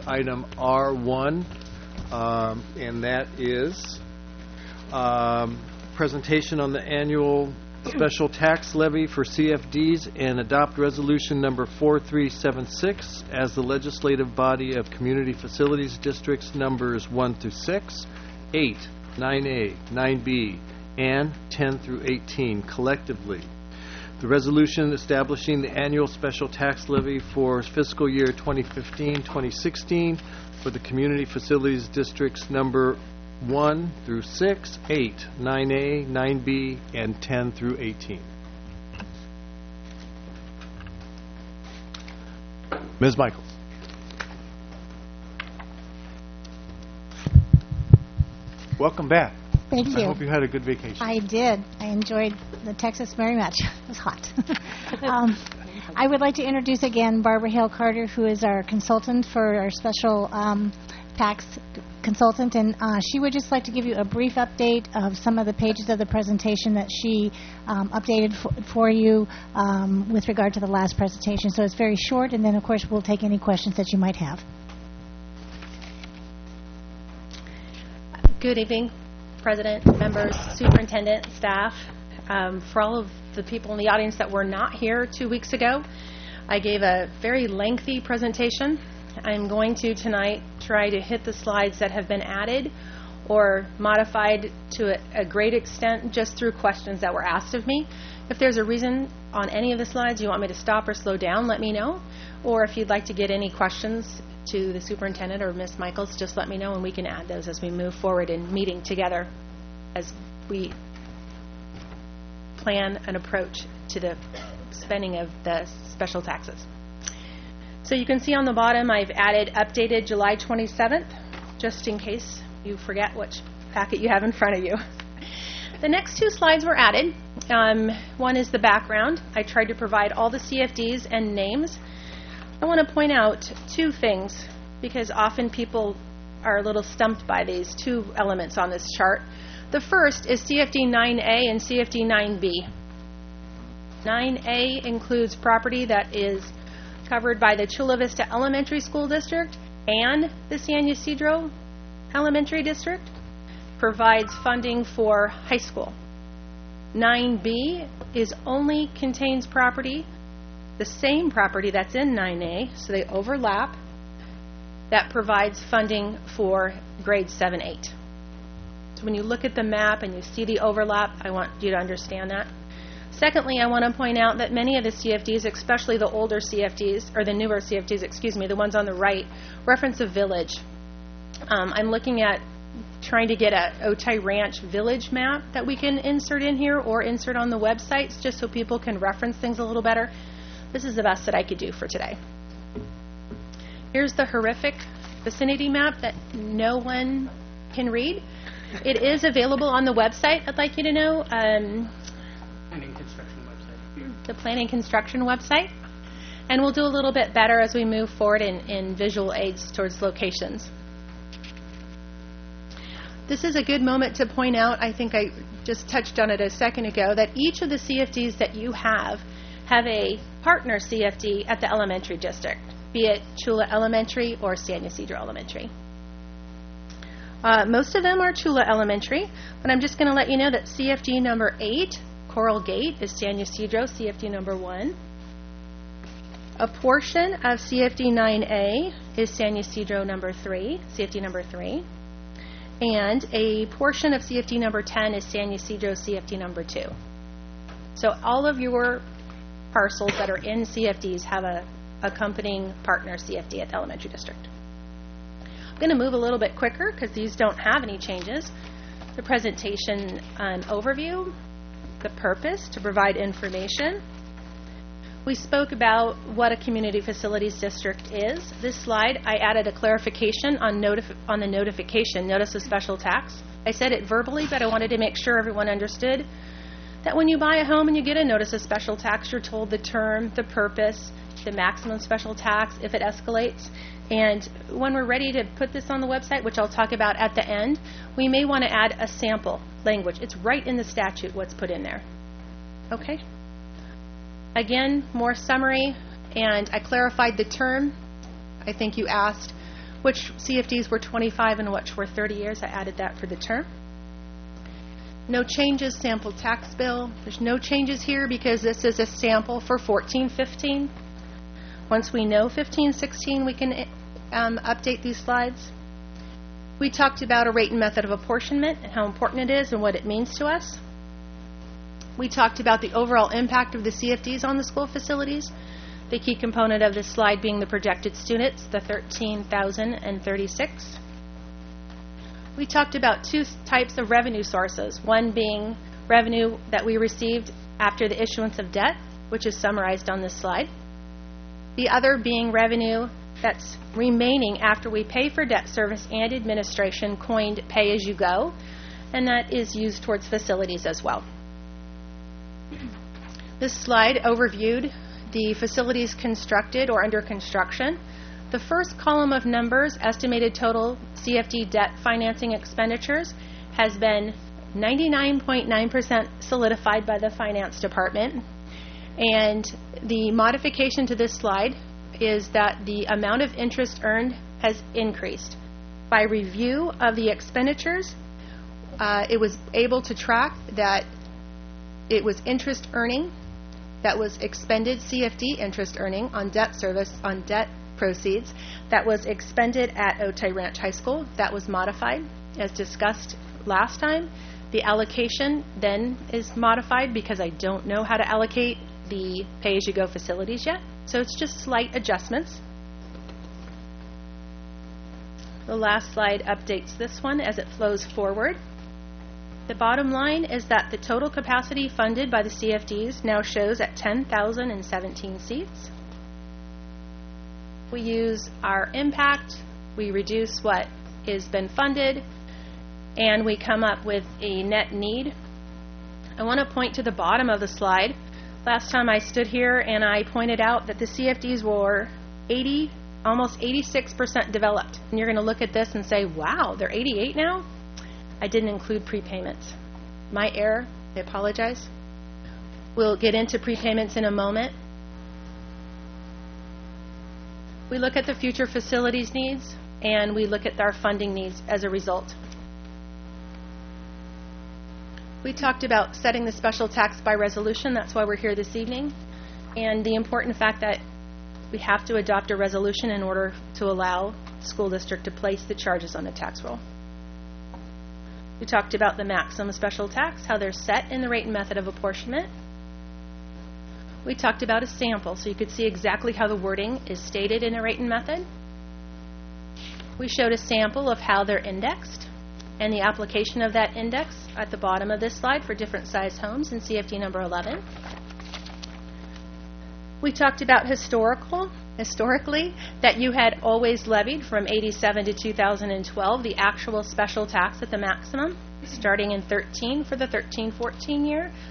item R1, and that is presentation on the annual special tax levy for CFDs and adopt resolution number 4376 as the legislative body of community facilities districts numbers 1 through 6, 8, 9A, 9B, and 10 through 18 collectively. The resolution establishing the annual special tax levy for fiscal year 2015-2016 for the community facilities districts number 1 through 6, 8, 9A, 9B, and 10 through 18. Ms. Michaels. Welcome back. Thank you. I hope you had a good vacation. I did. I enjoyed the Texas very much. It was hot. I would like to introduce again Barbara Hale Carter, who is our consultant for our special tax consultant, and she would just like to give you a brief update of some of the pages of the presentation that she updated for you with regard to the last presentation. So it's very short, and then of course we'll take any questions that you might have. Good evening, President, members, superintendent, staff. For all of the people in the audience that were not here 2 weeks ago, I gave a very lengthy presentation. I'm going to tonight try to hit the slides that have been added or modified to a great extent just through questions that were asked of me. If there's a reason on any of the slides you want me to stop or slow down, let me know. Or if you'd like to get any questions to the superintendent or Ms. Michaels, just let me know and we can add those as we move forward in meeting together as we plan an approach to the spending of the special taxes. So you can see on the bottom I've added updated July 27th, just in case you forget which packet you have in front of you. The next two slides were added. One is the background. I tried to provide all the CFDs and names. I want to point out two things because often people are a little stumped by these two elements on this chart. The first is CFD 9A and CFD 9B. 9A includes property that is covered by the Chula Vista Elementary School District and the San Ysidro Elementary District, provides funding for high school. 9B only contains property, the same property that's in 9A, so they overlap, that provides funding for grades 7, 8. So when you look at the map and you see the overlap, I want you to understand that. Secondly, I want to point out that many of the CFDs, especially the older CFDs, or the newer CFDs, excuse me, the ones on the right, reference a village. I'm looking at trying to get a Otay Ranch village map that we can insert in here or insert on the websites just so people can reference things a little better. This is the best that I could do for today. Here's the horrific vicinity map that no one can read. It is available on the website, I'd like you to know. Planning construction website. The planning construction website. And we'll do a little bit better as we move forward in visual aids towards locations. This is a good moment to point out, I think I just touched on it a second ago, that each of the CFDs that you have a partner CFD at the elementary district, be it Chula Elementary or San Ysidro Elementary. Most of them are Chula Elementary, but I'm just going to let you know that CFD number 8, Coral Gate, is San Ysidro CFD number 1. A portion of CFD 9A is San Ysidro number 3, CFD number 3. And a portion of CFD number 10 is San Ysidro CFD number 2. So all of your parcels that are in CFDs have a accompanying partner CFD at the elementary district. I'm going to move a little bit quicker because these don't have any changes. The presentation overview, the purpose to provide information. We spoke about what a community facilities district is. This slide, I added a clarification on the notification, notice of special tax. I said it verbally, but I wanted to make sure everyone understood that when you buy a home and you get a notice of special tax, you're told the term, the purpose, the maximum special tax if it escalates. And when we're ready to put this on the website, which I'll talk about at the end, we may want to add a sample language. It's right in the statute what's put in there. Okay? Again, more summary, and I clarified the term. I think you asked which CFDs were 25 and which were 30 years. I added that for the term. No changes, sample tax bill. There's no changes here because this is a sample for 14-15. Once we know 15-16, we can update these slides. We talked about a rate and method of apportionment and how important it is and what it means to us. We talked about the overall impact of the CFDs on the school facilities. The key component of this slide being the projected students, the 13,036. We talked about two types of revenue sources, one being revenue that we received after the issuance of debt, which is summarized on this slide. The other being revenue that's remaining after we pay for debt service and administration, coined pay-as-you-go, and that is used towards facilities as well. This slide overviewed the facilities constructed or under construction. The first column of numbers, estimated total CFD debt financing expenditures, has been 99.9% solidified by the finance department. And the modification to this slide is that the amount of interest earned has increased. By review of the expenditures, it was able to track that it was interest earning that was expended, CFD interest earning on debt service, on debt proceeds, that was expended at Otay Ranch High School. That was modified as discussed last time. The allocation then is modified because I don't know how to allocate the pay-as-you-go facilities yet. So it's just slight adjustments. The last slide updates this one as it flows forward. The bottom line is that the total capacity funded by the CFDs now shows at 10,017 seats. We use our impact, we reduce what has been funded, and we come up with a net need. I want to point to the bottom of the slide. Last time I stood here and I pointed out that the CFDs were almost 86% developed. And you're going to look at this and say, wow, they're 88 now? I didn't include prepayments. My error, I apologize. We'll get into prepayments in a moment. We look at the future facilities needs, and we look at our funding needs as a result. We talked about setting the special tax by resolution. That's why we're here this evening. And the important fact that we have to adopt a resolution in order to allow the school district to place the charges on the tax roll. We talked about the maximum special tax, how they're set in the rate and method of apportionment. We talked about a sample, so you could see exactly how the wording is stated in the rate and method. We showed a sample of how they're indexed and the application of that index at the bottom of this slide for different size homes in CFD number 11. We talked about historically, that you had always levied from 87 to 2012 the actual special tax at the maximum, starting in 13 for the 13-14 year.